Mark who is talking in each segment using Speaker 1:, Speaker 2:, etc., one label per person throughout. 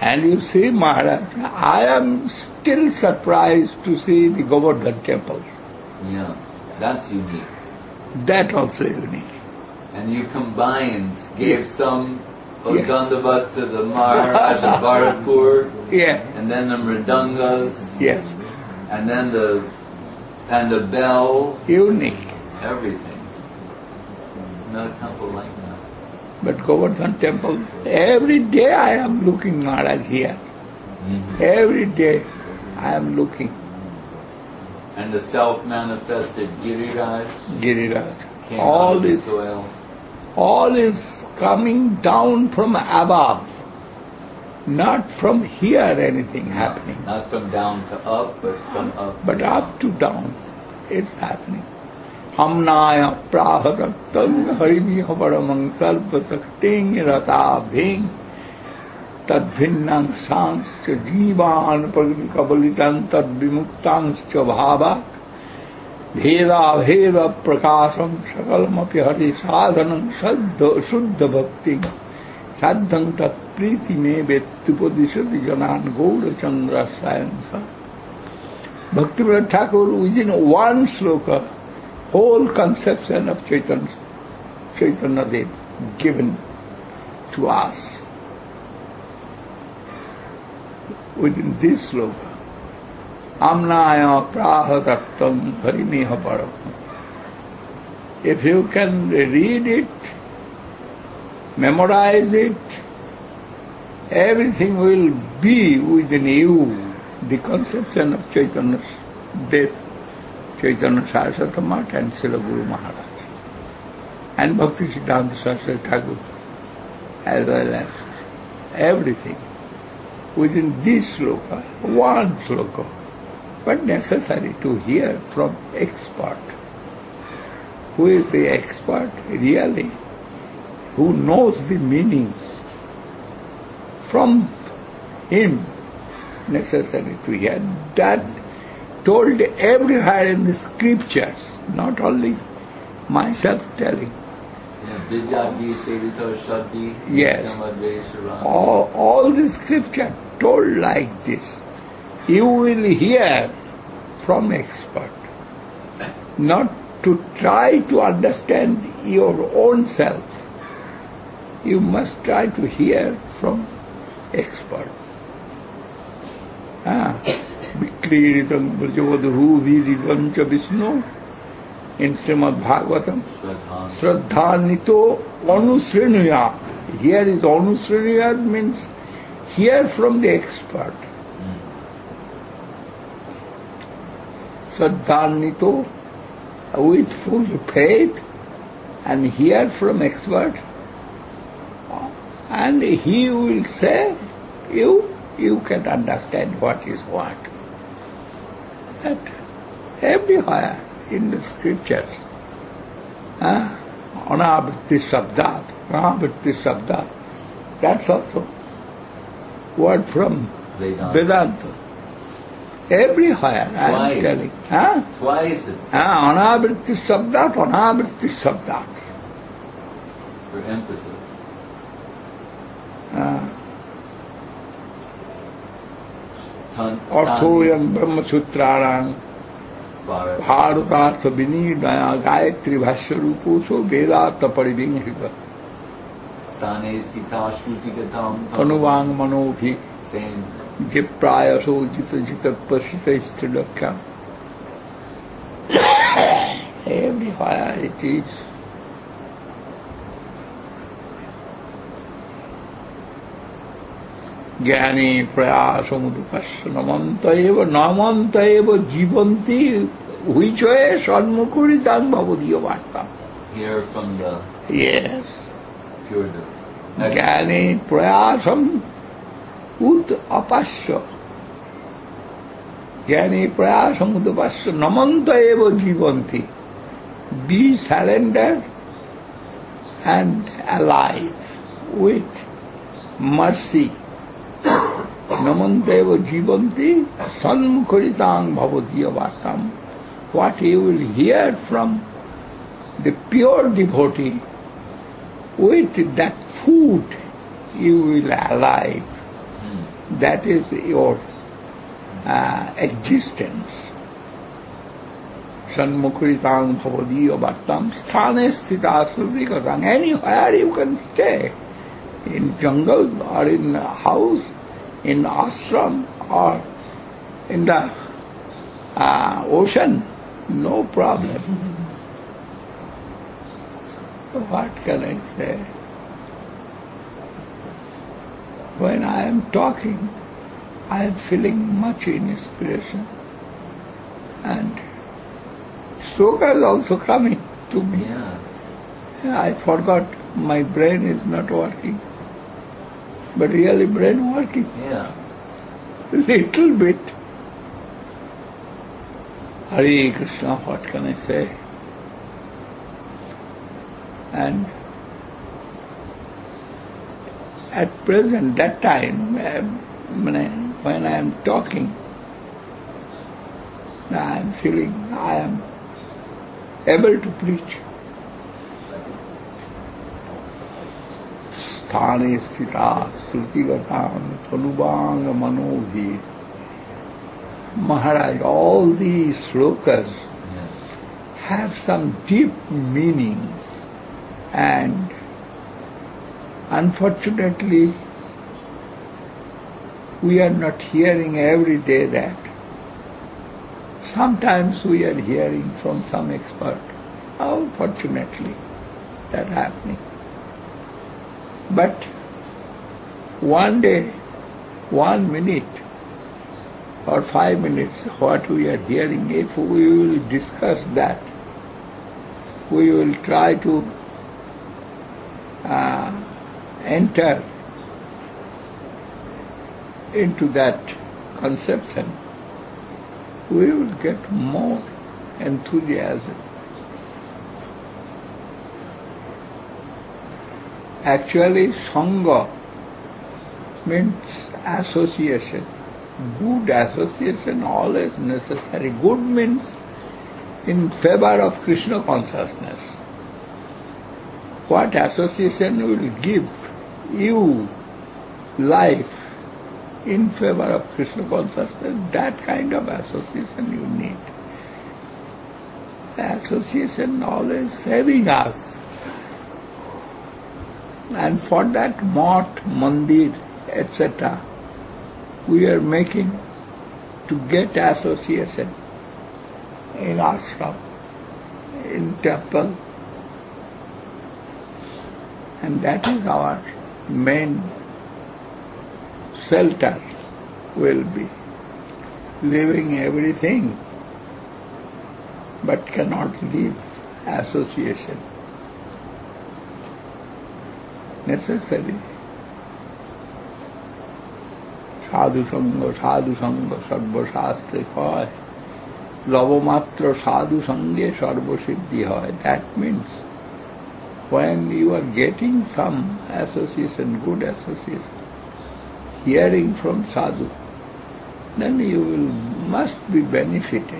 Speaker 1: And you see, Maharaj, I am still surprised to see the Govardhan temple.
Speaker 2: Yes, that's unique.
Speaker 1: That also unique.
Speaker 2: And you combined, gave
Speaker 1: Yes.
Speaker 2: some
Speaker 1: Yes.
Speaker 2: Dandavat to the Maharaj of Bharatpur,
Speaker 1: Yes,
Speaker 2: and then the mridangas,
Speaker 1: yes,
Speaker 2: and then the bell,
Speaker 1: unique.
Speaker 2: everything. No temple like that.
Speaker 1: But Govardhan temple, every day I am looking, Maharaj, here. Every day I am looking.
Speaker 2: And the self-manifested Giriraj
Speaker 1: Giriraj.
Speaker 2: came out of the soil.
Speaker 1: All is coming down from above, not from here anything happening.
Speaker 2: Not from down to up, but from up
Speaker 1: But
Speaker 2: to
Speaker 1: up to down, it's happening. Amnaya prahadattam harimiha paramang salpasakting rasabhing tadbhinnang sanscha jivan pragnikabalitan tadvimuktangcha bhava Veda Veda Prakasham Sakalamapi Hari Sadhanam Shuddha Bhakti Saddham Tat Priti Me Vettupadishati Janan Gaura Chandra Sayansa. Bhaktivinoda Thakur within one sloka, whole conception of Chaitanya Dev given to us. Within this sloka. Amnaya prahadattam harimeha param. If you can read it, memorize it, everything will be within you, the conception of Chaitanya's death, Chaitanya Saraswati Math and Srila Guru Maharaj. And Bhakti Siddhanta Saraswati Thakur, as well as everything, within this sloka, one sloka. But necessary to hear from expert. Who is the expert really? Who knows the meanings? From him necessary to hear. That told everywhere in the scriptures, not only myself telling. Yes. All the scripture told like this. You will hear from expert, not to try to understand your own self. You must try to hear from experts. Vikriridam brajavadhu viridam cha Vishnu in Srimad Bhagavatam. Shraddhanito anusrinuyat. Here is anusrinuyat means hear from the expert. Shraddhanito, with full faith, and hear from expert, and he will say, you can understand what is what. That everywhere in the scriptures, anavritti sabdat, that's also word from Vedanta. Everywhere, I am telling.
Speaker 2: Twice it's
Speaker 1: anavritti sabdat.
Speaker 2: For emphasis.
Speaker 1: Arthoyam Brahma Sutrarang Bharatartha Vinirnaya Gayatri Bhashya Ruposo Vedata Parivinghiva
Speaker 2: Stane Stita Shrutigatam
Speaker 1: Tanuvang Manobhi
Speaker 2: Same.
Speaker 1: Jipraya Jita Pasita Istridakya. Everywhere it is. Jnani prayasamudupasya namanta eva jivanti huichoye sanmukuritang bhavadiya vartam.
Speaker 2: Hear from the
Speaker 1: Yes.
Speaker 2: pure
Speaker 1: Jnani prayasam ud apasya. Jnani prayasam ud apasya namanta eva jivanti. Be surrendered and alive with mercy. Namanteva jivanti sanmukharitang bhavatiya vartam. What you will hear from the pure devotee, with that food you will alive. That is your existence. Sanmukhritang bhavadiya bhattam sthane sthita srutikatang. Anywhere you can stay. In jungle or in a house, in ashram or in the ocean, no problem. What can I say? When I am talking, I am feeling much inspiration. And sloka is also coming to me.
Speaker 2: Yeah.
Speaker 1: I forgot my brain is not working. But really brain working.
Speaker 2: Yeah.
Speaker 1: Little bit. Hare Krishna, what can I say? And at present, that time, when I am talking, I am feeling I am able to preach. Sthane sthita srutigatam thanubanga manodhi. Maharaj, all these slokas have some deep meanings, and unfortunately we are not hearing every day that. Sometimes we are hearing from some expert. How fortunately that happening. But one day, 1 minute or 5 minutes, what we are hearing, if we will discuss that, we will try to enter into that conception, we will get more enthusiasm. Actually, Sangha means association. Good association always necessary. Good means in favor of Krishna consciousness. What association will give you life in favor of Krishna consciousness, that kind of association you need. Association always saving us. And for that Math, Mandir, etc., we are making to get association in ashram, in temple, and that is our main shelter. Will be leaving everything, but cannot leave association. Necessary. Sadhu Sangha, Sarva Shastre hoy. Lavamatra Sadhu Sanghe Sarva Siddhi hoy. That means when you are getting some association, good association, hearing from sadhu, then you must be benefited.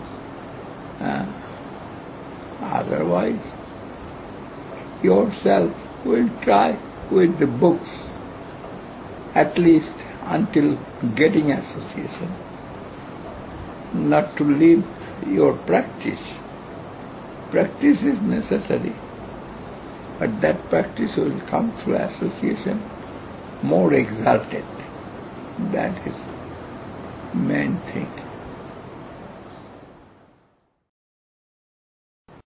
Speaker 1: Otherwise, yourself will try with the books, at least until getting association, not to leave your practice. Practice is necessary, but that practice will come through association more exalted. That is main thing.